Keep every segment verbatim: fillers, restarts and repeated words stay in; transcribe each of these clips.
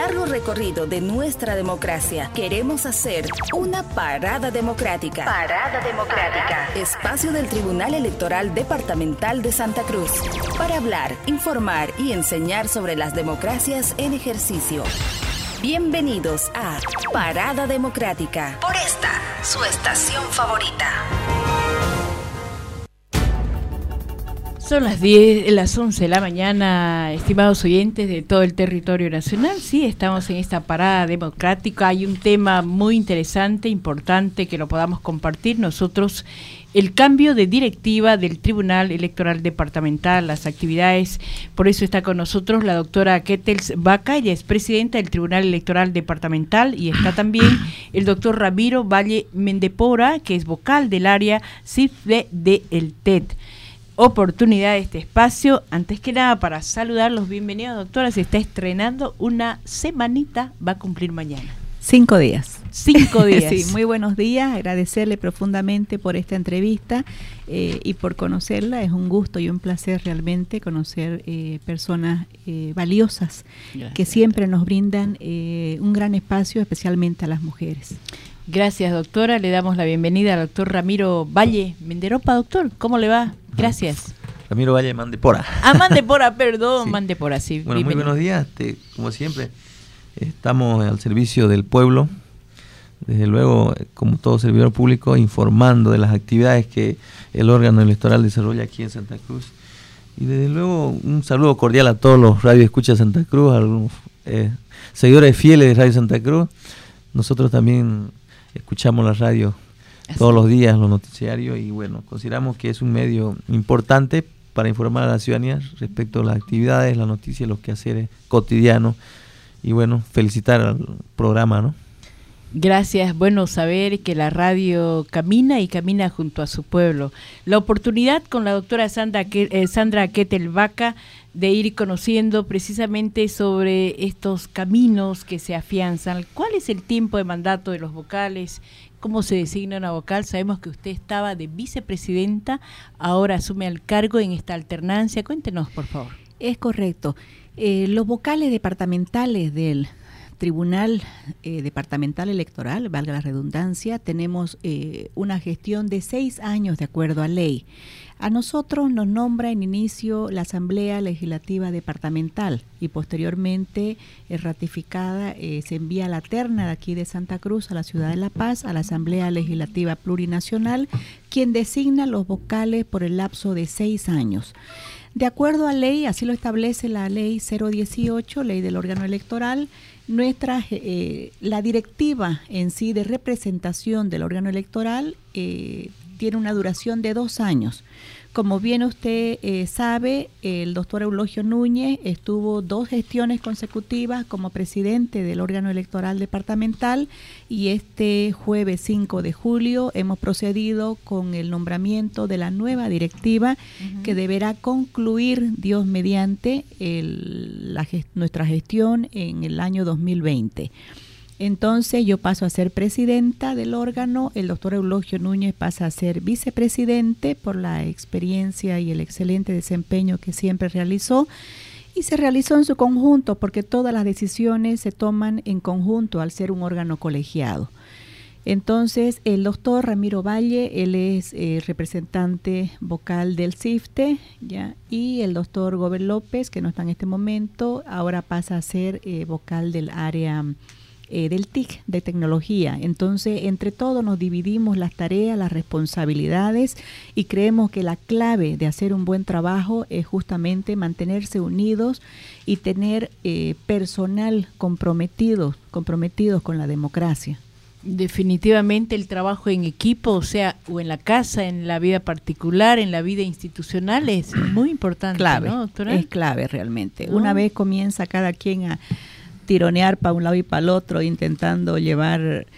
largo recorrido de nuestra democracia, queremos hacer una parada democrática. Parada democrática. Espacio del Tribunal Electoral Departamental de Santa Cruz. Para hablar, informar y enseñar sobre las democracias en ejercicio. Bienvenidos a Parada Democrática. Por esta, su estación favorita. Son las diez, las once de la mañana, estimados oyentes de todo el territorio nacional. Sí, estamos en esta parada democrática. Hay un tema muy interesante, importante, que lo podamos compartir nosotros. El cambio de directiva del Tribunal Electoral Departamental, las actividades. Por eso está con nosotros la doctora Ketels Vaca, ella es presidenta del Tribunal Electoral Departamental, y está también el doctor Ramiro Valle Mendepora, que es vocal del área C I F D de el T E D. Oportunidad de este espacio, antes que nada para saludarlos, bienvenidos doctora, se está estrenando una semanita, va a cumplir mañana. Cinco días. Cinco días. Sí, muy buenos días, agradecerle profundamente por esta entrevista eh, y por conocerla, es un gusto y un placer realmente conocer eh, personas eh, valiosas. Gracias, que siempre doctora. Nos brindan eh, un gran espacio, especialmente a las mujeres. Gracias doctora, le damos la bienvenida al doctor Ramiro Valle Menderopa. Doctor, ¿cómo le va? Gracias. Ramiro Valle Mendepora. Ah, Mendepora, perdón, sí. Mendepora, sí. Bueno, muy buenos días, te, como siempre, estamos al servicio del pueblo, desde luego, como todo servidor público, informando de las actividades que el órgano electoral desarrolla aquí en Santa Cruz. Y desde luego, un saludo cordial a todos los radioescuchas de Santa Cruz, a los eh, seguidores fieles de Radio Santa Cruz. Nosotros también escuchamos la radio todos los días, los noticiarios, y bueno, consideramos que es un medio importante para informar a la ciudadanía respecto a las actividades, las noticias, los quehaceres cotidianos, y bueno, felicitar al programa, ¿no? Gracias, bueno saber que la radio camina y camina junto a su pueblo. La oportunidad con la doctora Sandra, eh, Sandra Ketels Vaca de ir conociendo precisamente sobre estos caminos que se afianzan. ¿Cuál es el tiempo de mandato de los vocales? ¿Cómo se designa una vocal? Sabemos que usted estaba de vicepresidenta, ahora asume el cargo en esta alternancia. Cuéntenos, por favor. Es correcto. Eh, los vocales departamentales del Tribunal eh, Departamental Electoral, valga la redundancia, tenemos eh, una gestión de seis años de acuerdo a ley. A nosotros nos nombra en inicio la Asamblea Legislativa Departamental y posteriormente es ratificada, eh, se envía a la terna de aquí de Santa Cruz a la ciudad de La Paz, a la Asamblea Legislativa Plurinacional, quien designa los vocales por el lapso de seis años. De acuerdo a ley, así lo establece la ley cero dieciocho, ley del órgano electoral, nuestra eh, la directiva en sí de representación del órgano electoral eh, tiene una duración de dos años. Como bien usted eh, sabe, el doctor Eulogio Núñez estuvo dos gestiones consecutivas como presidente del órgano electoral departamental, y este jueves cinco de julio hemos procedido con el nombramiento de la nueva directiva, uh-huh, que deberá concluir, Dios mediante, el, la gest- nuestra gestión en el año dos mil veinte. Entonces yo paso a ser presidenta del órgano, el doctor Eulogio Núñez pasa a ser vicepresidente por la experiencia y el excelente desempeño que siempre realizó, y se realizó en su conjunto porque todas las decisiones se toman en conjunto al ser un órgano colegiado. Entonces el doctor Ramiro Valle, él es eh, representante vocal del C I F T, ¿ya? Y el doctor Gober López, que no está en este momento, ahora pasa a ser eh, vocal del área Eh, del T I C, de tecnología. Entonces, entre todos nos dividimos las tareas, las responsabilidades, y creemos que la clave de hacer un buen trabajo es justamente mantenerse unidos y tener eh, personal comprometido, comprometidos con la democracia. Definitivamente el trabajo en equipo, o sea, o en la casa, en la vida particular, en la vida institucional, es muy importante, clave, ¿no, doctora? Es clave realmente. ¿No? Una vez comienza cada quien a tironear para un lado y para el otro, intentando llevar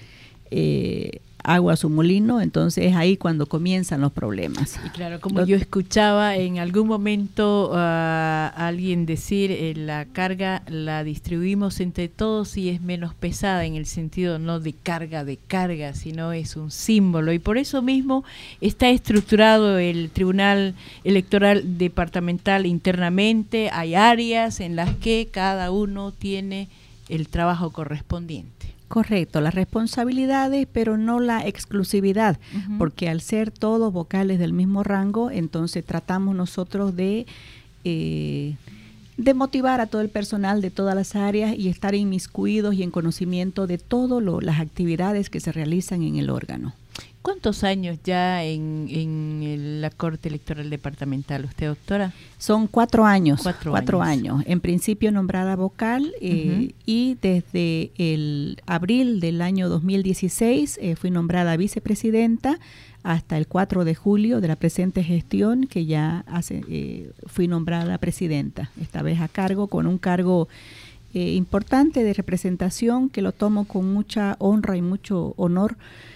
eh, agua a su molino, entonces es ahí cuando comienzan los problemas. Y claro, como yo escuchaba en algún momento uh, a alguien decir, eh, la carga la distribuimos entre todos y es menos pesada, en el sentido no de carga de carga, sino es un símbolo, y por eso mismo está estructurado el Tribunal Electoral Departamental internamente. Hay áreas en las que cada uno tiene el trabajo correspondiente. Correcto, las responsabilidades, pero no la exclusividad, uh-huh. porque al ser todos vocales del mismo rango, entonces tratamos nosotros de, eh, de motivar a todo el personal de todas las áreas y estar inmiscuidos y en conocimiento de todas las actividades que se realizan en el órgano. ¿Cuántos años ya en, en el, la Corte Electoral Departamental usted, doctora? Son cuatro años. Cuatro, cuatro años. años. En principio nombrada vocal eh, uh-huh. y desde el abril del año dos mil dieciséis eh, fui nombrada vicepresidenta hasta el cuatro de julio de la presente gestión, que ya hace, eh, fui nombrada presidenta, esta vez a cargo, con un cargo eh, importante de representación que lo tomo con mucha honra y mucho honor.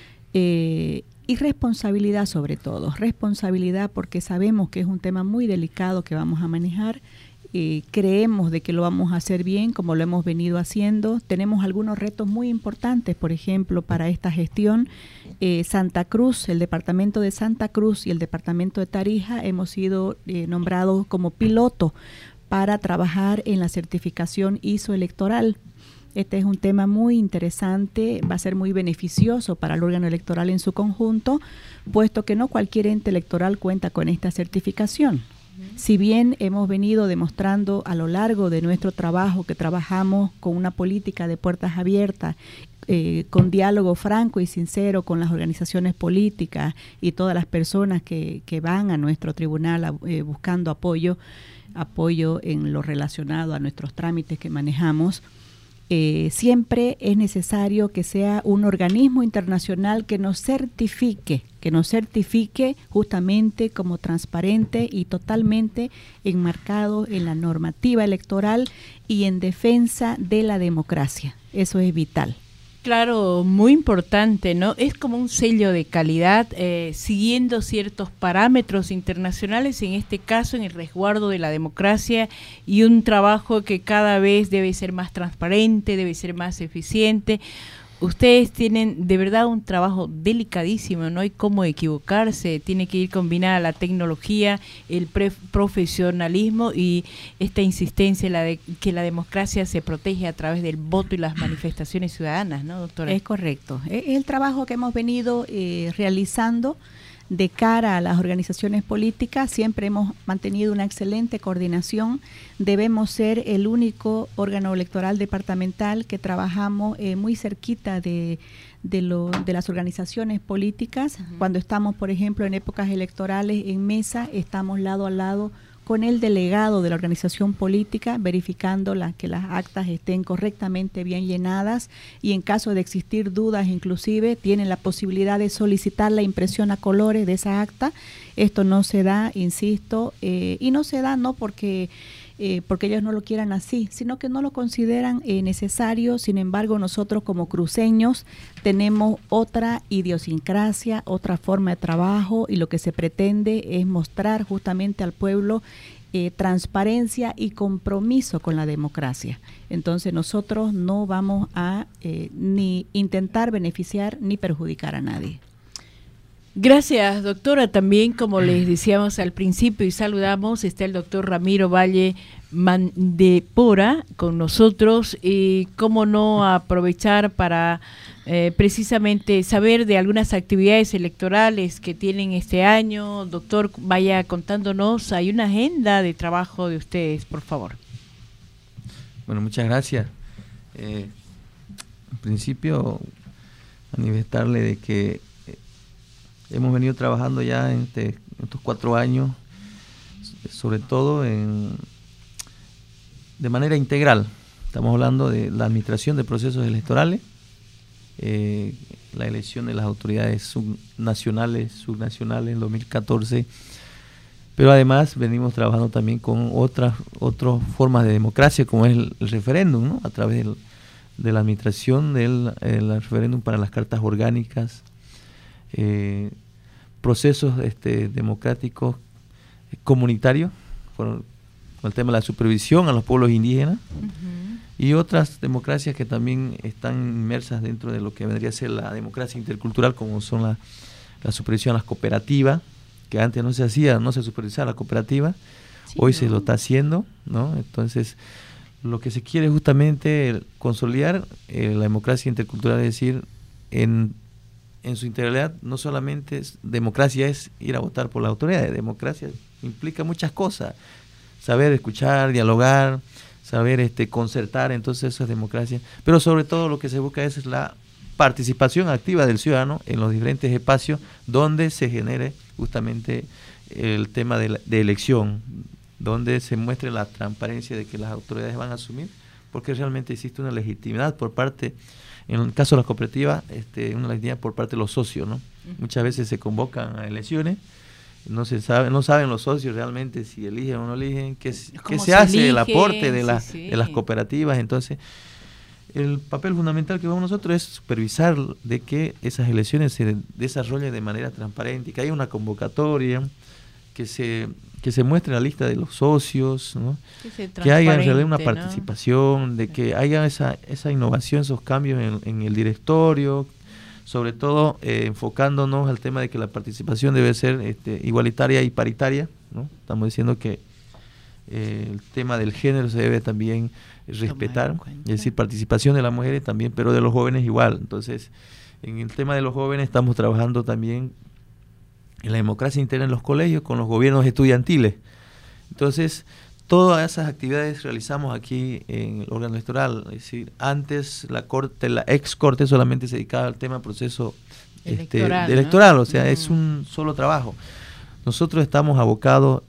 Eh, y responsabilidad sobre todo, responsabilidad porque sabemos que es un tema muy delicado que vamos a manejar, eh, creemos de que lo vamos a hacer bien como lo hemos venido haciendo, tenemos algunos retos muy importantes, por ejemplo, para esta gestión, eh, Santa Cruz, el departamento de Santa Cruz y el departamento de Tarija hemos sido eh, nombrados como piloto para trabajar en la certificación I S O electoral. Este es un tema muy interesante, va a ser muy beneficioso para el órgano electoral en su conjunto, puesto que no cualquier ente electoral cuenta con esta certificación. Si bien hemos venido demostrando a lo largo de nuestro trabajo que trabajamos con una política de puertas abiertas, eh, con diálogo franco y sincero con las organizaciones políticas y todas las personas que, que van a nuestro tribunal a, eh, buscando apoyo, apoyo en lo relacionado a nuestros trámites que manejamos, Eh, siempre es necesario que sea un organismo internacional que nos certifique, que nos certifique justamente como transparente y totalmente enmarcado en la normativa electoral y en defensa de la democracia. Eso es vital. Claro, muy importante, ¿no? Es como un sello de calidad, eh, siguiendo ciertos parámetros internacionales, en este caso en el resguardo de la democracia, y un trabajo que cada vez debe ser más transparente, debe ser más eficiente. Ustedes tienen de verdad un trabajo delicadísimo, no hay cómo equivocarse, tiene que ir combinada la tecnología, el pre- profesionalismo y esta insistencia en la de que la democracia se protege a través del voto y las manifestaciones ciudadanas, ¿no, doctora? Es correcto, es el trabajo que hemos venido eh, realizando de cara a las organizaciones políticas. Siempre hemos mantenido una excelente coordinación. Debemos ser el único órgano electoral departamental que trabajamos eh, muy cerquita de, de, lo, de las organizaciones políticas. Uh-huh. Cuando estamos, por ejemplo, en épocas electorales en mesa, estamos lado a lado con el delegado de la organización política, verificando la, que las actas estén correctamente bien llenadas, y en caso de existir dudas inclusive tienen la posibilidad de solicitar la impresión a colores de esa acta. Esto no se da, insisto, eh, y no se da no porque eh, porque ellos no lo quieran así, sino que no lo consideran eh, necesario. Sin embargo, nosotros como cruceños tenemos otra idiosincrasia, otra forma de trabajo, y lo que se pretende es mostrar justamente al pueblo eh, transparencia y compromiso con la democracia. Entonces nosotros no vamos a eh, ni intentar beneficiar ni perjudicar a nadie. Gracias, doctora. También, como les decíamos al principio y saludamos, está el doctor Ramiro Valle Mandepora con nosotros, y cómo no aprovechar para eh, precisamente saber de algunas actividades electorales que tienen este año. Doctor, vaya contándonos, hay una agenda de trabajo de ustedes, por favor. Bueno, muchas gracias. Eh, en principio, manifestarle de que hemos venido trabajando ya en, este, en estos cuatro años, sobre todo en, de manera integral. Estamos hablando de la administración de procesos electorales, eh, la elección de las autoridades subnacionales, subnacionales en dos mil catorce, pero además venimos trabajando también con otras, otras formas de democracia, como es el, el referéndum, ¿no? A través del, de la administración del el referéndum para las cartas orgánicas, Eh, procesos este, democráticos eh, comunitarios, con, con el tema de la supervisión a los pueblos indígenas, uh-huh, y otras democracias que también están inmersas dentro de lo que vendría a ser la democracia intercultural, como son la, la supervisión a las cooperativas, que antes no se hacía, no se supervisaba la cooperativa, sí, hoy ¿no? se lo está haciendo, ¿no? Entonces, lo que se quiere es justamente consolidar eh, la democracia intercultural, es decir, en, en su integralidad, no solamente es, democracia es ir a votar por la autoridad, democracia implica muchas cosas, saber escuchar, dialogar, saber este, concertar, entonces eso es democracia, pero sobre todo lo que se busca es la participación activa del ciudadano en los diferentes espacios donde se genere justamente el tema de, la, de elección, donde se muestre la transparencia de que las autoridades van a asumir, porque realmente existe una legitimidad por parte, en el caso de las cooperativas, este, una legitimidad por parte de los socios, ¿no? Uh-huh. Muchas veces se convocan a elecciones, no se sabe, no saben los socios realmente si eligen o no eligen, qué, qué se, se hace elige, el aporte de, sí, la, sí. de las cooperativas. Entonces, el papel fundamental que vamos nosotros es supervisar de que esas elecciones se desarrollen de manera transparente, que haya una convocatoria, que se que se muestre la lista de los socios, ¿no? Que, que haya en realidad una participación, ¿no? De que haya esa esa innovación, esos cambios en, en el directorio, sobre todo eh, enfocándonos al tema de que la participación debe ser este, igualitaria y paritaria, ¿no? Estamos diciendo que eh, el tema del género se debe también respetar, es decir, participación de las mujeres también, pero de los jóvenes igual. Entonces, en el tema de los jóvenes estamos trabajando también en la democracia interna en los colegios con los gobiernos estudiantiles. Entonces, todas esas actividades realizamos aquí en el órgano electoral, es decir, antes la corte, la ex corte solamente se dedicaba al tema proceso electoral, este, electoral, ¿no? O sea, mm. es un solo trabajo. Nosotros estamos abocados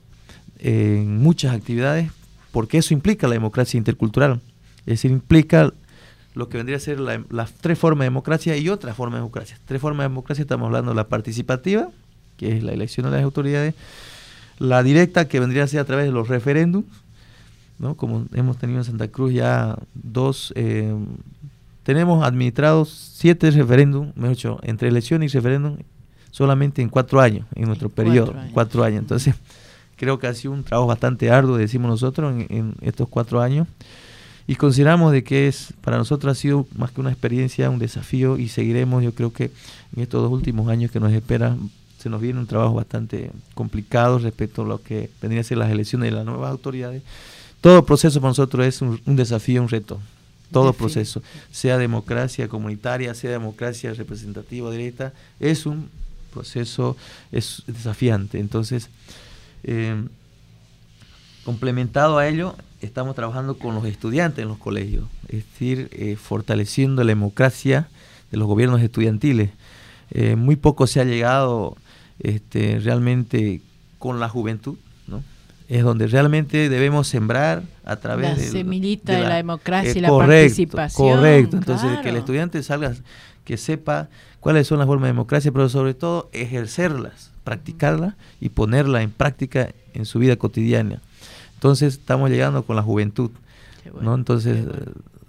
en muchas actividades porque eso implica la democracia intercultural, es decir, implica lo que vendría a ser la, las tres formas de democracia y otra forma de democracia. Tres formas de democracia, estamos hablando de la participativa, que es la elección de las autoridades, la directa, que vendría a ser a través de los referéndums, ¿no? Como hemos tenido en Santa Cruz ya dos, eh, tenemos administrados siete referéndums, mejor dicho, entre elección y referéndum, solamente en cuatro años, en nuestro en periodo, cuatro años. cuatro años. Entonces, creo que ha sido un trabajo bastante arduo, decimos nosotros, en, en estos cuatro años, y consideramos de que es para nosotros ha sido más que una experiencia, un desafío, y seguiremos, yo creo que en estos dos últimos años que nos esperan, se nos viene un trabajo bastante complicado respecto a lo que vendrían a ser las elecciones de las nuevas autoridades. Todo proceso para nosotros es un, un desafío, un reto. Todo proceso, sea democracia comunitaria, sea democracia representativa directa, es un proceso es desafiante. Entonces, eh, complementado a ello, estamos trabajando con los estudiantes en los colegios, es decir, eh, fortaleciendo la democracia de los gobiernos estudiantiles. Eh, muy poco se ha llegado este, realmente con la juventud, ¿no? Es donde realmente debemos sembrar a través la de semillita de de la, la democracia eh, y la correcto, participación. Correcto, entonces claro. Que el estudiante salga, que sepa cuáles son las formas de democracia, pero sobre todo ejercerlas, practicarlas y ponerlas en práctica en su vida cotidiana. Entonces estamos llegando con la juventud, bueno, ¿no? Entonces bueno.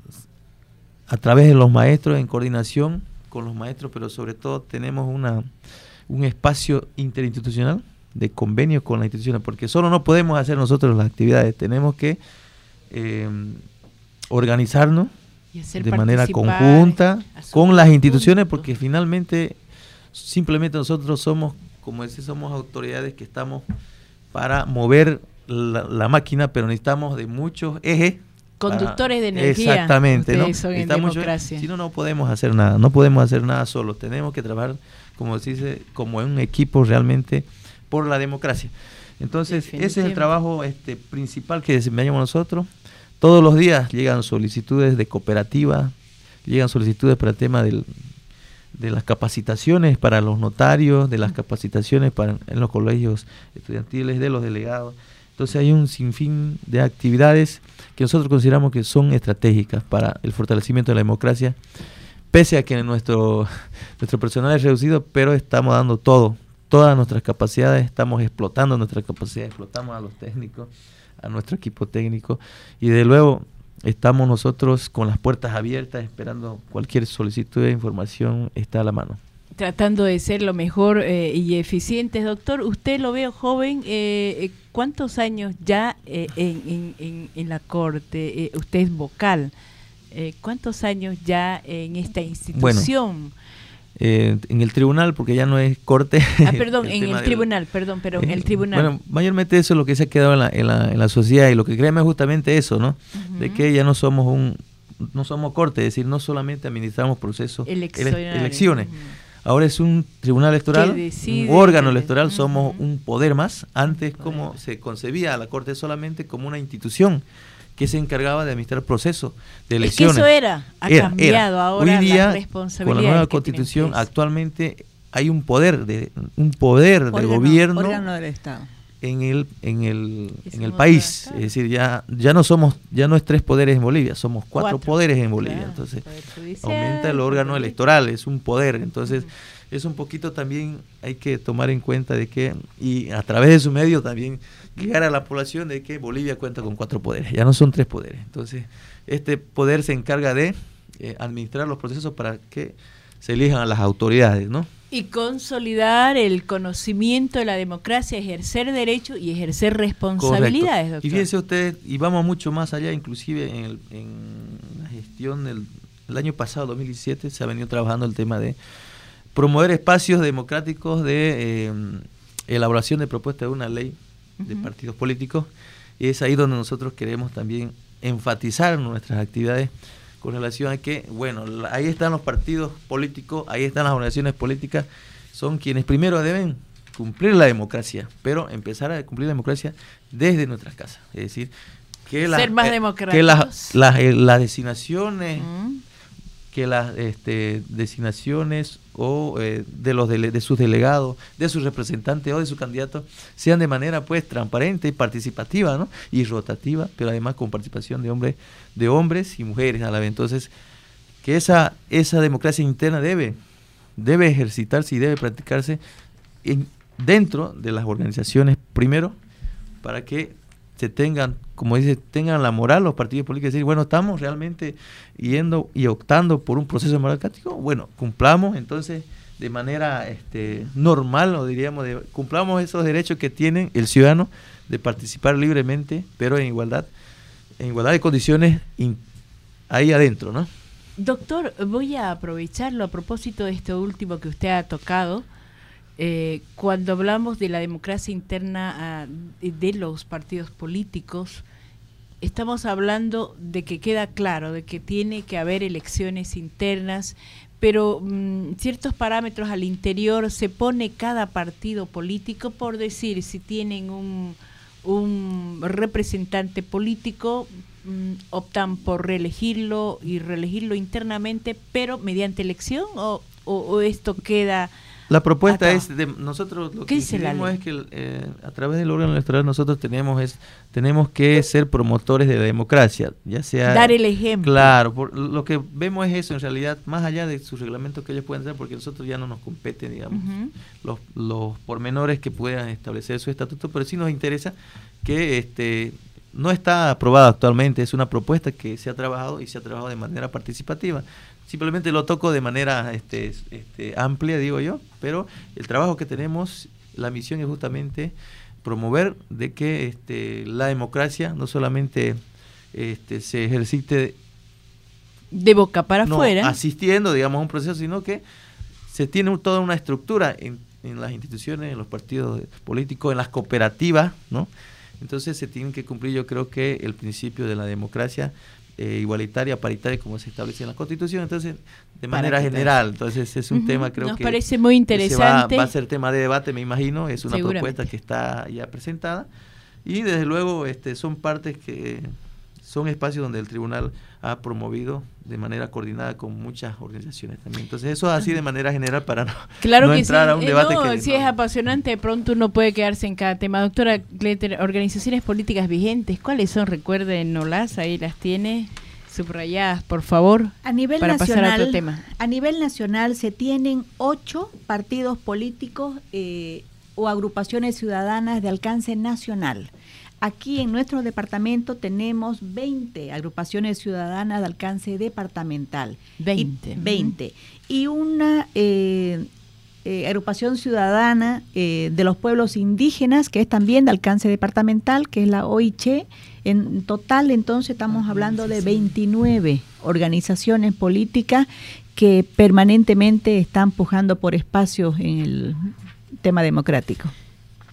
A través de los maestros, en coordinación con los maestros, pero sobre todo tenemos una un espacio interinstitucional de convenio con las instituciones, porque solo no podemos hacer nosotros las actividades, tenemos que eh, organizarnos de manera conjunta con las instituciones, punto. Porque finalmente simplemente nosotros somos, como decía, somos autoridades que estamos para mover la, la máquina, pero necesitamos de muchos ejes. Conductores para, de energía. Exactamente, ¿no? Son en democracia. Si no, no podemos hacer nada, no podemos hacer nada solos, tenemos que trabajar, como se dice, como en un equipo realmente por la democracia. Entonces, ese es el trabajo este, principal que desempeñamos nosotros. Todos los días llegan solicitudes de cooperativa, llegan solicitudes para el tema del, de las capacitaciones para los notarios, de las capacitaciones para en los colegios estudiantiles, de los delegados. Entonces hay un sinfín de actividades que nosotros consideramos que son estratégicas para el fortalecimiento de la democracia, pese a que nuestro, nuestro personal es reducido, pero estamos dando todo, todas nuestras capacidades, estamos explotando nuestras capacidades, explotamos a los técnicos, a nuestro equipo técnico, y de luego estamos nosotros con las puertas abiertas, esperando cualquier solicitud de información, está a la mano. Tratando de ser lo mejor eh, y eficientes, doctor. Usted lo veo joven, eh, ¿cuántos años ya eh, en, en, en, en la Corte? Eh, usted es vocal. Eh, ¿Cuántos años ya en esta institución? Bueno, eh, en el tribunal, porque ya no es Corte. Ah, perdón, el en el tribunal, del, perdón, pero en el tribunal. Bueno, mayormente eso es lo que se ha quedado en la, en la, en la sociedad, y lo que creemos es justamente eso, ¿no? Uh-huh. uh-huh. de que ya no somos un no somos corte, es decir, no solamente administramos procesos ele elecciones. Uh-huh. Ahora es un tribunal electoral, decide, un órgano electoral, uh-huh. somos un poder más. Antes, como se concebía a la Corte solamente como una institución que se encargaba de administrar procesos de elecciones. Es que eso era, ha era, cambiado era. Ahora. Hoy día, la responsabilidad con la nueva Constitución, actualmente hay un poder de un poder órgano, del gobierno órgano del Estado. en el en el en el país, es decir, ya ya no somos ya no es tres poderes en Bolivia, somos cuatro, cuatro. poderes en Bolivia, claro, entonces judicial, aumenta el órgano poder. electoral, es un poder, entonces uh-huh. es un poquito también hay que tomar en cuenta de que y a través de su medio también llegar a la población de que Bolivia cuenta con cuatro poderes, ya no son tres poderes, entonces este poder se encarga de eh, administrar los procesos para que se elijan a las autoridades, ¿no? Y consolidar el conocimiento de la democracia, ejercer derechos y ejercer responsabilidades, Correcto. doctor. Y fíjense ustedes, y vamos mucho más allá, inclusive en, el, en la gestión del el año pasado, dos mil diecisiete, se ha venido trabajando el tema de promover espacios democráticos de eh, elaboración de propuestas de una ley uh-huh. de partidos políticos, y es ahí donde nosotros queremos también enfatizar nuestras actividades con relación a que, bueno, ahí están los partidos políticos, ahí están las organizaciones políticas, son quienes primero deben cumplir la democracia, pero empezar a cumplir la democracia desde nuestras casas, es decir, que las, ser más eh, democráticos, que las, las, eh, las designaciones, mm. que las este, designaciones o eh, de los dele, de sus delegados, de sus representantes o de sus candidatos sean de manera pues transparente y participativa, ¿no? Y rotativa, pero además con participación de hombres, de hombres y mujeres a la vez. Entonces, que esa esa democracia interna debe debe ejercitarse y debe practicarse en, dentro de las organizaciones primero, para que se tengan, como dice, tengan la moral los partidos políticos, decir, bueno, estamos realmente yendo y optando por un proceso democrático, bueno, cumplamos entonces de manera este, normal, o diríamos, de, cumplamos esos derechos que tiene el ciudadano de participar libremente, pero en igualdad, en igualdad de condiciones in, ahí adentro, ¿no? Doctor, voy a aprovecharlo a propósito de esto último que usted ha tocado. Eh, cuando hablamos de la democracia interna uh, de los partidos políticos, estamos hablando de que queda claro, de que tiene que haber elecciones internas, pero um, ciertos parámetros al interior se pone cada partido político, por decir, si tienen un, un representante político, um, optan por reelegirlo y reelegirlo internamente, pero mediante elección, o, o, o esto queda... La propuesta acá. es de nosotros lo que hicimos es que eh, a través del órgano electoral nosotros tenemos es tenemos que ser promotores de la democracia, ya sea dar el ejemplo. Claro, por, lo que vemos es eso en realidad, más allá de sus reglamentos que ellos pueden hacer, porque nosotros ya no nos competen, digamos, uh-huh. los los pormenores que puedan establecer su estatuto, pero sí nos interesa que este no está aprobado actualmente, es una propuesta que se ha trabajado y se ha trabajado de manera participativa. Simplemente lo toco de manera este, este, amplia, digo yo, pero el trabajo que tenemos, la misión es justamente promover de que este, la democracia no solamente este, se ejercite de boca para no, afuera, asistiendo, digamos, a un proceso, sino que se tiene toda una estructura en, en las instituciones, en los partidos políticos, en las cooperativas, ¿no? Entonces se tiene que cumplir, yo creo que el principio de la democracia eh, igualitaria, paritaria, como se establece en la Constitución, entonces de manera general, entonces es un uh-huh. tema creo Nos que parece muy interesante, va, va a ser tema de debate, me imagino, es una propuesta que está ya presentada y desde luego este son partes que son espacios donde el tribunal ha promovido de manera coordinada con muchas organizaciones también. Entonces eso así de manera general para no, claro no que entrar sí. a un debate eh, no, que... Si no. es apasionante, de pronto uno puede quedarse en cada tema. Doctora Kletter, organizaciones políticas vigentes, ¿cuáles son? Recuérdenoslas, ahí las tiene subrayadas, por favor, a nivel para nacional, pasar a otro tema. A nivel nacional se tienen ocho partidos políticos eh, o agrupaciones ciudadanas de alcance nacional. Aquí en nuestro departamento tenemos veinte agrupaciones ciudadanas de alcance departamental. veinte. Y, veinte. Y una eh, eh, agrupación ciudadana eh, de los pueblos indígenas, que es también de alcance departamental, que es la O I C H E. En total, entonces, estamos hablando de veintinueve organizaciones políticas que permanentemente están pujando por espacios en el tema democrático.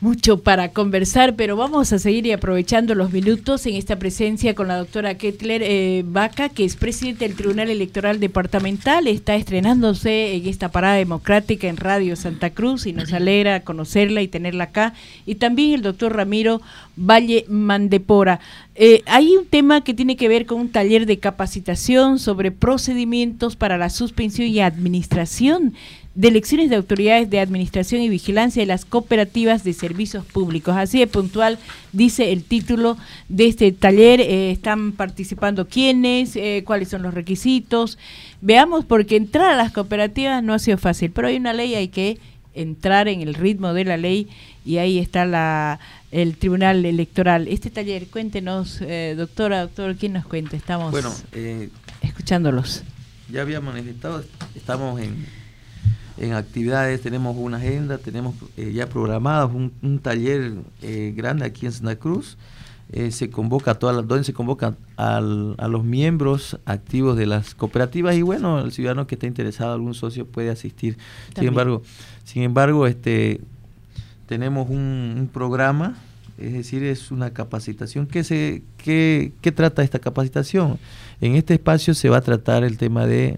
mucho para conversar, pero vamos a seguir y aprovechando los minutos en esta presencia con la doctora Kettler eh, Vaca, que es presidente del Tribunal Electoral Departamental, está estrenándose en esta parada democrática en Radio Santa Cruz y nos alegra conocerla y tenerla acá, y también el doctor Ramiro Valle Mandepora. Eh, hay un tema que tiene que ver con un taller de capacitación sobre procedimientos para la suspensión y administración de elecciones de autoridades de administración y vigilancia de las cooperativas de servicios públicos. Así de puntual dice el título de este taller. Eh, están participando quiénes, eh, cuáles son los requisitos. Veamos, porque entrar a las cooperativas no ha sido fácil, pero hay una ley, hay que entrar en el ritmo de la ley, y ahí está la el Tribunal Electoral. Este taller, cuéntenos, eh, doctora, doctor, ¿quién nos cuenta? Estamos bueno, eh, escuchándolos. Ya había manifestado, estamos en, en actividades, tenemos una agenda, tenemos eh, ya programados un, un taller eh, grande aquí en Santa Cruz. Eh, se convoca a todas las, donde se convoca al, a los miembros activos de las cooperativas, y bueno, el ciudadano que esté interesado, algún socio puede asistir. También. Sin embargo, sin embargo, este tenemos un, un programa, es decir, es una capacitación. ¿Qué se qué, qué trata esta capacitación? En este espacio se va a tratar el tema de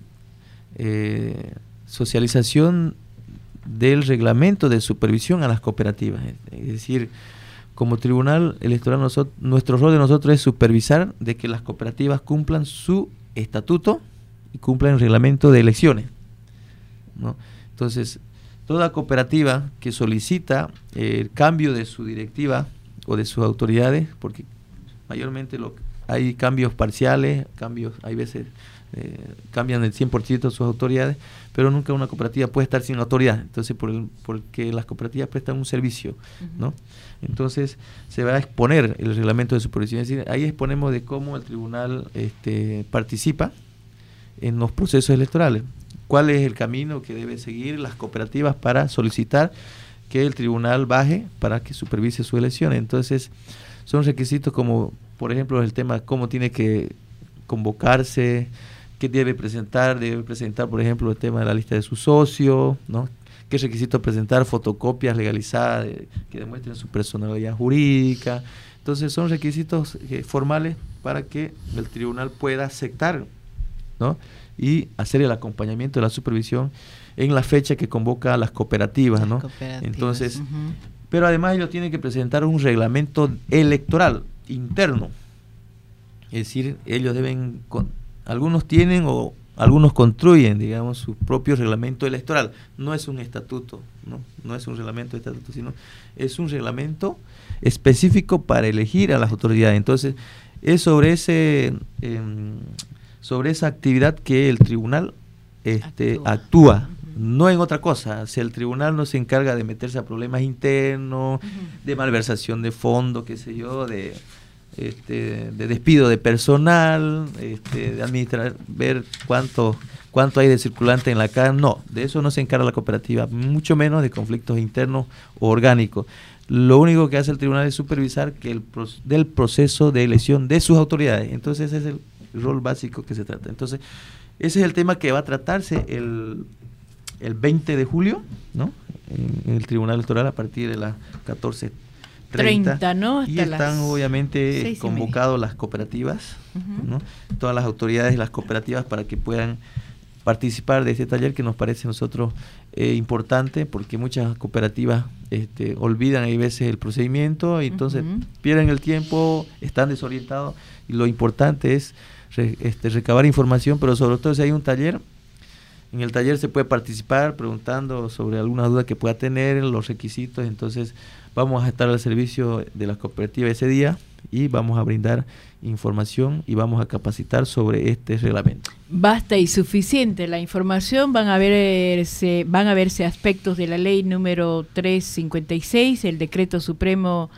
eh, socialización del reglamento de supervisión a las cooperativas, es decir, como Tribunal Electoral, nosotros, nuestro rol de nosotros es supervisar de que las cooperativas cumplan su estatuto y cumplan el reglamento de elecciones, ¿no? Entonces, toda cooperativa que solicita eh, el cambio de su directiva o de sus autoridades, porque mayormente lo, hay cambios parciales, cambios, hay veces eh, cambian el cien por ciento de sus autoridades, pero nunca una cooperativa puede estar sin autoridad. Entonces, por el, porque las cooperativas prestan un servicio, uh-huh. ¿no? Entonces, se va a exponer el reglamento de supervisión. Es decir, ahí exponemos de cómo el tribunal este, participa en los procesos electorales. ¿Cuál es el camino que deben seguir las cooperativas para solicitar que el tribunal baje para que supervise sus elecciones? Entonces, son requisitos como, por ejemplo, el tema cómo tiene que convocarse, qué debe presentar, debe presentar, por ejemplo, el tema de la lista de sus socios, ¿no? Qué requisitos presentar, fotocopias legalizadas de, que demuestren su personalidad jurídica. Entonces, son requisitos eh, formales para que el tribunal pueda aceptar, ¿no? Y hacer el acompañamiento de la supervisión en la fecha que convoca a las cooperativas, ¿no? Cooperativas. Entonces, uh-huh. Pero además ellos tienen que presentar un reglamento electoral interno. Es decir, ellos deben, con, algunos tienen o algunos construyen, digamos, su propio reglamento electoral. No es un estatuto, ¿no? No es un reglamento de estatuto, sino es un reglamento específico para elegir a las autoridades. Entonces, es sobre ese eh, sobre esa actividad que el tribunal este, actúa, actúa uh-huh. no en otra cosa. Si el tribunal no se encarga de meterse a problemas internos, uh-huh. de malversación de fondos, qué sé yo, de este, de despido de personal, este, de administrar, ver cuánto cuánto hay de circulante en la calle. No, de eso no se encarga la cooperativa, mucho menos de conflictos internos o orgánicos. Lo único que hace el tribunal es supervisar que el del proceso de elección de sus autoridades. Entonces, ese es el el rol básico que se trata. Entonces, ese es el tema que va a tratarse el, el veinte de julio, ¿no? En, en el Tribunal Electoral a partir de las catorce treinta, ¿no? Hasta y están obviamente convocados las cooperativas, uh-huh. ¿no? Todas las autoridades de las cooperativas para que puedan participar de este taller, que nos parece a nosotros eh, importante, porque muchas cooperativas este, olvidan hay veces el procedimiento y entonces uh-huh. pierden el tiempo, están desorientados, y lo importante es re, este, recabar información, pero sobre todo si hay un taller, en el taller se puede participar preguntando sobre alguna duda que pueda tener, los requisitos. Entonces vamos a estar al servicio de la cooperativa ese día y vamos a brindar información y vamos a capacitar sobre este reglamento. Basta y suficiente la información. Van a verse, van a verse aspectos de la ley número trescientos cincuenta y seis, el decreto supremo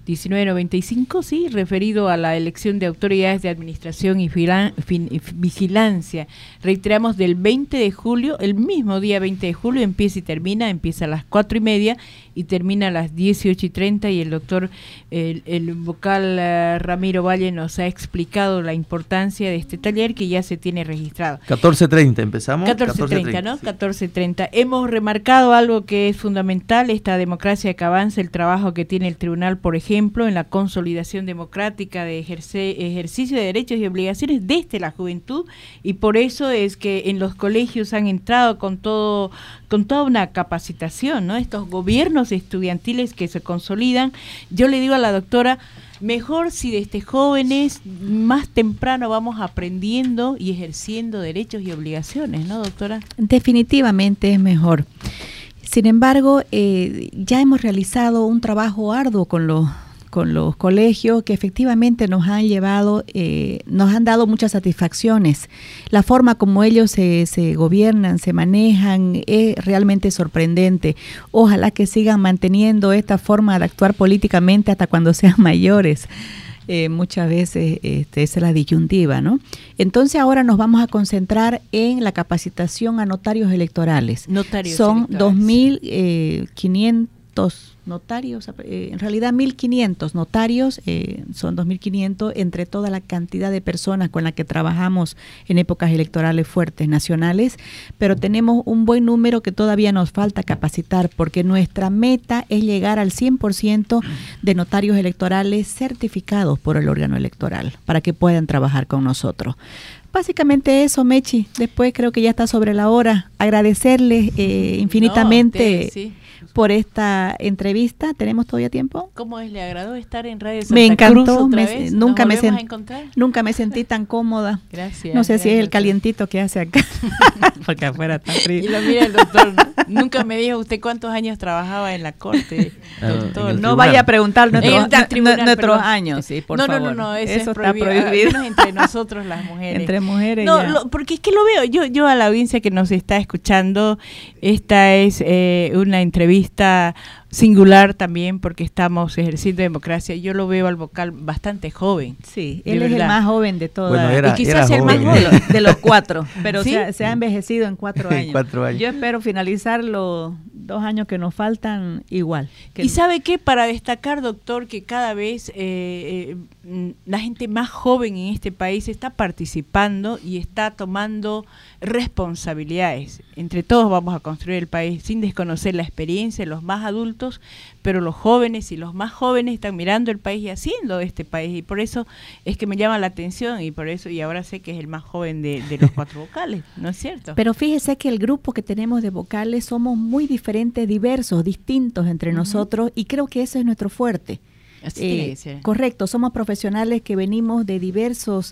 diecinueve noventa y cinco, sí, referido a la elección de autoridades de administración y filan, fin, vigilancia. Reiteramos, del veinte de julio, el mismo día veinte de julio, empieza y termina, empieza a las cuatro y media y termina a las dieciocho y treinta, y el doctor, el, el vocal uh, Ramiro Valle nos ha explicado la importancia de este taller que ya se tiene registrado. catorce treinta empezamos. catorce treinta, ¿no? Sí. catorce treinta. Hemos remarcado algo que es fundamental, esta democracia que avanza, el trabajo que tiene el tribunal, por ejemplo, en la consolidación democrática de ejercer, ejercicio de derechos y obligaciones desde la juventud, y por eso es que en los colegios han entrado con todo, con toda una capacitación, ¿no? Estos gobiernos estudiantiles que se consolidan. Yo le digo a la doctora, mejor si desde jóvenes más temprano vamos aprendiendo y ejerciendo derechos y obligaciones, ¿no, doctora? Definitivamente es mejor. Sin embargo, eh, ya hemos realizado un trabajo arduo con los con los colegios que efectivamente nos han llevado, eh, nos han dado muchas satisfacciones. La forma como ellos se, se gobiernan, se manejan, es realmente sorprendente. Ojalá que sigan manteniendo esta forma de actuar políticamente hasta cuando sean mayores. Eh, muchas veces este, esa es la disyuntiva, ¿no? Entonces ahora nos vamos a concentrar en la capacitación a notarios electorales. Notarios Son electorales. dos mil quinientos notarios, eh, en realidad mil quinientos notarios, eh, son dos mil quinientos entre toda la cantidad de personas con las que trabajamos en épocas electorales fuertes nacionales, pero tenemos un buen número que todavía nos falta capacitar, porque nuestra meta es llegar al cien por ciento de notarios electorales certificados por el órgano electoral, para que puedan trabajar con nosotros. Básicamente eso, Mechi. Después creo que ya está sobre la hora. Agradecerles eh, infinitamente. No, usted, sí. Por esta entrevista. ¿Tenemos todavía tiempo? ¿Cómo es? ¿Le agradó estar en Radio Santa Me encantó, Cruz otra me, vez? nunca, me volvemos sent, a encontrar? nunca me sentí tan cómoda. Gracias. No sé gracias, si es el doctor. calientito que hace acá, porque afuera está frío. Y lo mira el doctor, ¿no? Nunca me dijo usted cuántos años trabajaba en la corte, doctor. No vaya a preguntar nuestros, En el tribunal, nuestros perdón. años, sí, por no, favor. No, no, no, eso, eso es está prohibido. prohibido. Al menos entre nosotros las mujeres. Entre mujeres No, ya. lo, porque es que lo veo, yo yo a la audiencia que nos está escuchando, esta es eh, una entrevista singular también porque estamos ejerciendo democracia. Yo lo veo al vocal bastante joven. Sí, de él es verdad. el más joven de todas. Bueno, era, y quizás era el más joven, joven de los cuatro, pero ¿Sí? se, ha, se ha envejecido en cuatro años. Cuatro años. Yo espero finalizar los dos años que nos faltan igual. Que y sabe qué, para destacar, doctor, que cada vez eh, eh, la gente más joven en este país está participando y está tomando responsabilidades. Entre todos vamos a construir el país sin desconocer la experiencia de los más adultos, pero los jóvenes y los más jóvenes están mirando el país y haciendo este país, y por eso es que me llama la atención, y por eso, y ahora sé que es el más joven de, de los cuatro vocales, ¿no es cierto? Pero fíjese que el grupo que tenemos de vocales somos muy diferentes, diversos, distintos entre uh-huh. nosotros, y creo que eso es nuestro fuerte. Así eh, tiene que ser. Correcto, somos profesionales que venimos de diversos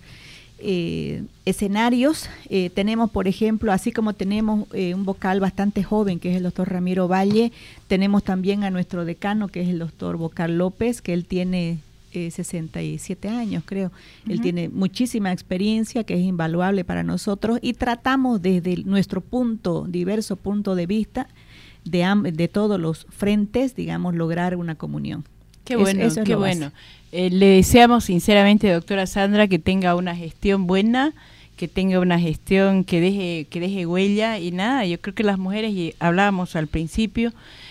eh, escenarios. Eh, tenemos, por ejemplo, así como tenemos eh, un vocal bastante joven, que es el doctor Ramiro Valle, tenemos también a nuestro decano, que es el doctor Vocal López, que él tiene eh, sesenta y siete años, creo. Uh-huh. Él tiene muchísima experiencia, que es invaluable para nosotros, y tratamos desde nuestro punto, diverso punto de vista, de, de todos los frentes, digamos, lograr una comunión. Qué bueno, eso, eso qué bueno. Eh, le deseamos sinceramente, doctora Sandra, que tenga una gestión buena, que tenga una gestión que deje que deje huella, y nada, yo creo que las mujeres, y hablábamos al principio,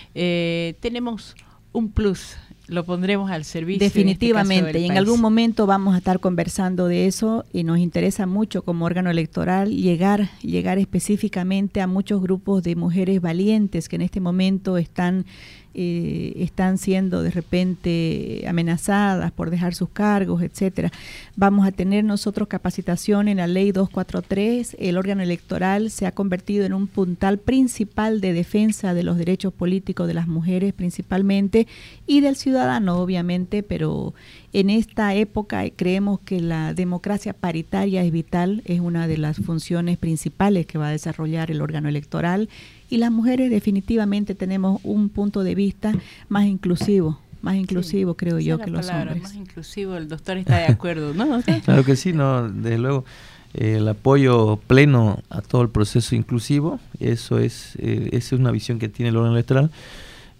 eh, tenemos un plus, lo pondremos al servicio. Definitivamente, en este caso del y en país. algún momento vamos a estar conversando de eso, y nos interesa mucho como órgano electoral llegar, llegar específicamente a muchos grupos de mujeres valientes que en este momento están Eh, están siendo de repente amenazadas por dejar sus cargos, etcétera. Vamos a tener nosotros capacitación en la ley doscientos cuarenta y tres. El órgano electoral se ha convertido en un puntal principal de defensa de los derechos políticos de las mujeres principalmente, y del ciudadano obviamente, pero en esta época creemos que la democracia paritaria es vital, es una de las funciones principales que va a desarrollar el órgano electoral, y las mujeres definitivamente tenemos un punto de vista más inclusivo, más inclusivo sí, creo yo que los palabra, hombres. Más inclusivo, el doctor está de acuerdo, ¿no? Claro que sí, no, desde luego. Eh, el apoyo pleno a todo el proceso inclusivo, eso es, eh, esa es una visión que tiene el órgano electoral,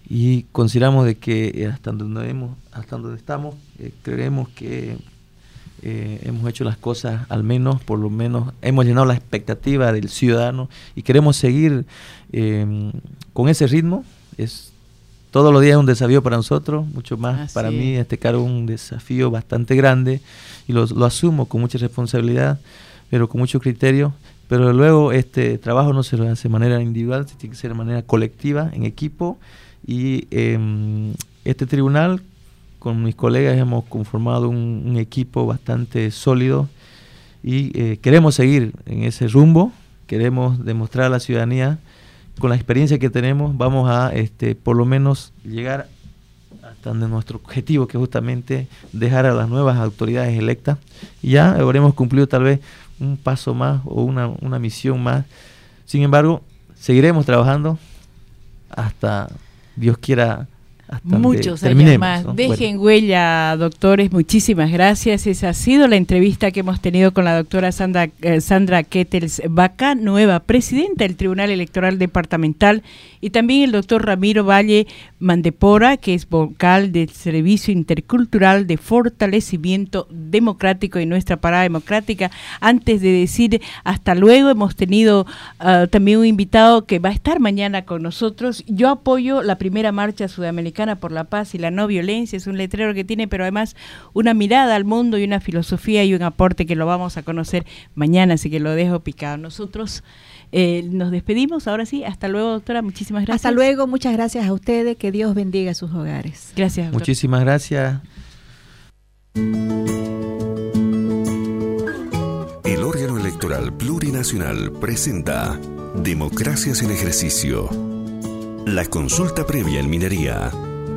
y consideramos de que hasta donde, hemos, hasta donde estamos, eh, creemos que eh, hemos hecho las cosas, al menos, por lo menos, hemos llenado la expectativa del ciudadano y queremos seguir eh, con ese ritmo. Es todos los días un desafío para nosotros, mucho más Así para es. mí, este cargo es un desafío bastante grande y lo, lo asumo con mucha responsabilidad, pero con mucho criterio. Pero luego este trabajo no se lo hace de manera individual, se tiene que ser de manera colectiva, en equipo. Y eh, este tribunal, con mis colegas, hemos conformado un, un equipo bastante sólido y eh, queremos seguir en ese rumbo, queremos demostrar a la ciudadanía, con la experiencia que tenemos, vamos a este por lo menos llegar hasta nuestro objetivo, que es justamente dejar a las nuevas autoridades electas, y ya habremos cumplido tal vez un paso más o una, una misión más. Sin embargo, seguiremos trabajando hasta Dios quiera, hasta muchos años más. ¿no? Dejen bueno. huella, doctores, muchísimas gracias. Esa ha sido la entrevista que hemos tenido con la doctora Sandra, eh, Sandra Kettels Vaca, nueva presidenta del Tribunal Electoral Departamental, y también el doctor Ramiro Valle Mandepora, que es vocal del Servicio Intercultural de Fortalecimiento Democrático y nuestra parada democrática. Antes de decir hasta luego, hemos tenido uh, también un invitado que va a estar mañana con nosotros. Yo apoyo la primera marcha sudamericana por la paz y la no violencia. Es un letrero que tiene, pero además una mirada al mundo y una filosofía y un aporte que lo vamos a conocer mañana, así que lo dejo picado. Nosotros eh, nos despedimos, ahora sí, hasta luego, doctora, muchísimas gracias. Hasta luego, muchas gracias a ustedes, que Dios bendiga sus hogares. Gracias, doctora. Muchísimas gracias. El órgano electoral plurinacional presenta Democracias en Ejercicio. La consulta previa en minería.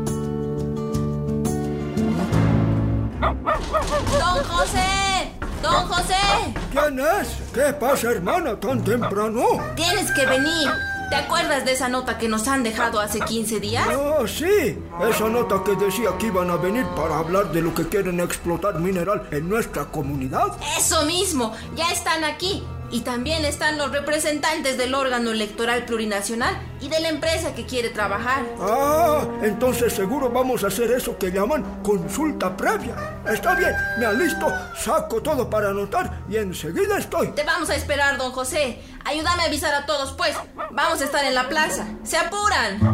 ¡Don José! ¡Don José! ¿Quién es? ¿Qué pasa, hermana, tan temprano? Tienes que venir. ¿Te acuerdas de esa nota que nos han dejado hace quince días? Ah, sí. Esa nota que decía que iban a venir para hablar de lo que quieren explotar mineral en nuestra comunidad. Eso mismo. Ya están aquí. Y también están los representantes del órgano electoral plurinacional y de la empresa que quiere trabajar. Ah, entonces seguro vamos a hacer eso que llaman consulta previa. Está bien, me alisto, saco todo para anotar y enseguida estoy. Te vamos a esperar, don José. Ayúdame a avisar a todos, pues. Vamos a estar en la plaza. ¡Se apuran!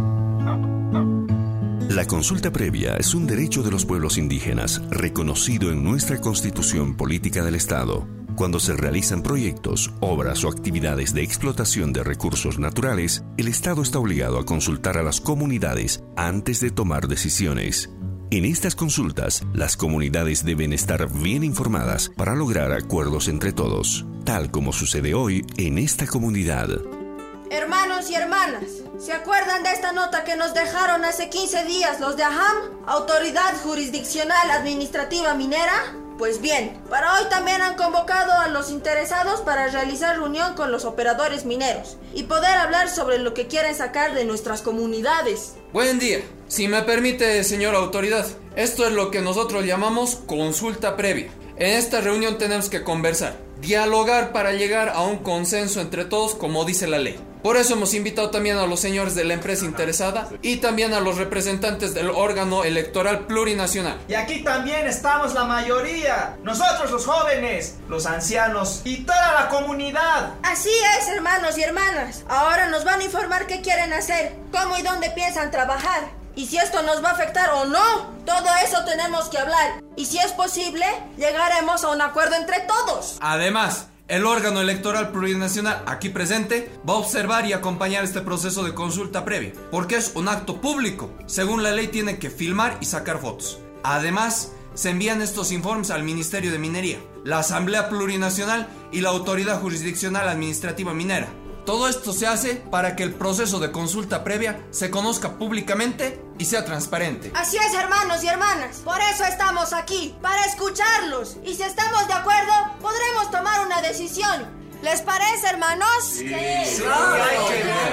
La consulta previa es un derecho de los pueblos indígenas reconocido en nuestra Constitución Política del Estado. Cuando se realizan proyectos, obras o actividades de explotación de recursos naturales, el Estado está obligado a consultar a las comunidades antes de tomar decisiones. En estas consultas, las comunidades deben estar bien informadas para lograr acuerdos entre todos, tal como sucede hoy en esta comunidad. Hermanos y hermanas, ¿se acuerdan de esta nota que nos dejaron hace quince días los de AJAM, Autoridad Jurisdiccional Administrativa Minera? Pues bien, para hoy también han convocado a los interesados para realizar reunión con los operadores mineros y poder hablar sobre lo que quieren sacar de nuestras comunidades. Buen día. Si me permite, señora autoridad, esto es lo que nosotros llamamos consulta previa. En esta reunión tenemos que conversar, dialogar para llegar a un consenso entre todos, como dice la ley. Por eso hemos invitado también a los señores de la empresa interesada y también a los representantes del órgano electoral plurinacional. Y aquí también estamos la mayoría, nosotros los jóvenes, los ancianos y toda la comunidad. Así es, hermanos y hermanas. Ahora nos van a informar qué quieren hacer, cómo y dónde piensan trabajar, y si esto nos va a afectar o no. Todo eso tenemos que hablar, y si es posible, llegaremos a un acuerdo entre todos. Además, el órgano electoral plurinacional aquí presente va a observar y acompañar este proceso de consulta previa, porque es un acto público. Según la ley tienen que filmar y sacar fotos. Además, se envían estos informes al Ministerio de Minería, la Asamblea Plurinacional y la Autoridad Jurisdiccional Administrativa Minera. Todo esto se hace para que el proceso de consulta previa se conozca públicamente y sea transparente. Así es, hermanos y hermanas. Por eso estamos aquí, para escucharlos. Y si estamos de acuerdo, podremos tomar una decisión. ¿Les parece, hermanos? Sí. Sí. Claro.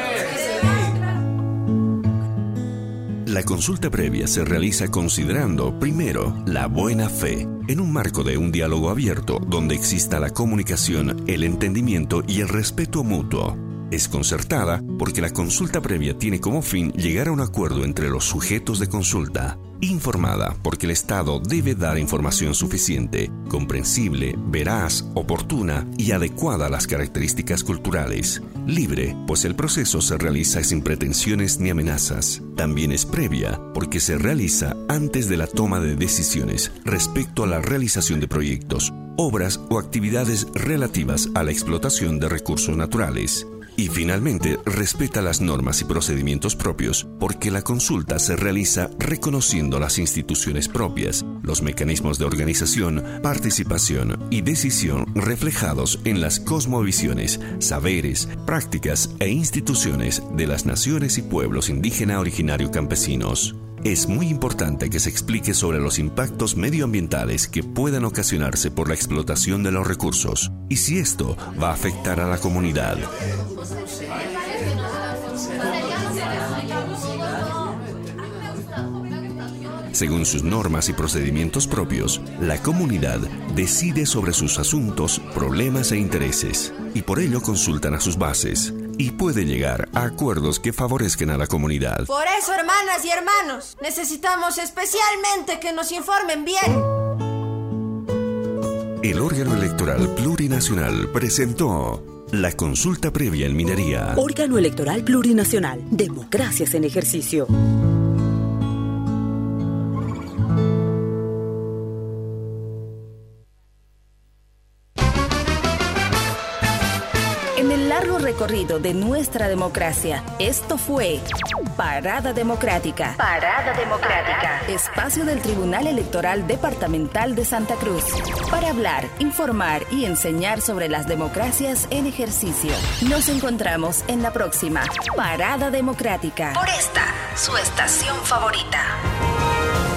La consulta previa se realiza considerando, primero, la buena fe, en un marco de un diálogo abierto donde exista la comunicación, el entendimiento y el respeto mutuo. Es concertada porque la consulta previa tiene como fin llegar a un acuerdo entre los sujetos de consulta. Informada porque el Estado debe dar información suficiente, comprensible, veraz, oportuna y adecuada a las características culturales. Libre, pues el proceso se realiza sin pretensiones ni amenazas. También es previa porque se realiza antes de la toma de decisiones respecto a la realización de proyectos, obras o actividades relativas a la explotación de recursos naturales. Y finalmente, respeta las normas y procedimientos propios porque la consulta se realiza reconociendo las instituciones propias, los mecanismos de organización, participación y decisión reflejados en las cosmovisiones, saberes, prácticas e instituciones de las naciones y pueblos indígena originario campesinos. Es muy importante que se explique sobre los impactos medioambientales que puedan ocasionarse por la explotación de los recursos y si esto va a afectar a la comunidad. Según sus normas y procedimientos propios, la comunidad decide sobre sus asuntos, problemas e intereses, y por ello consultan a sus bases, y puede llegar a acuerdos que favorezcan a la comunidad. Por eso, hermanas y hermanos, necesitamos especialmente que nos informen bien. El órgano electoral plurinacional presentó la consulta previa en minería. Órgano electoral plurinacional. Democracias en ejercicio. Recorrido de nuestra democracia. Esto fue Parada Democrática. Parada Democrática. Espacio del Tribunal Electoral Departamental de Santa Cruz. Para hablar, informar y enseñar sobre las democracias en ejercicio. Nos encontramos en la próxima Parada Democrática. Por esta, su estación favorita.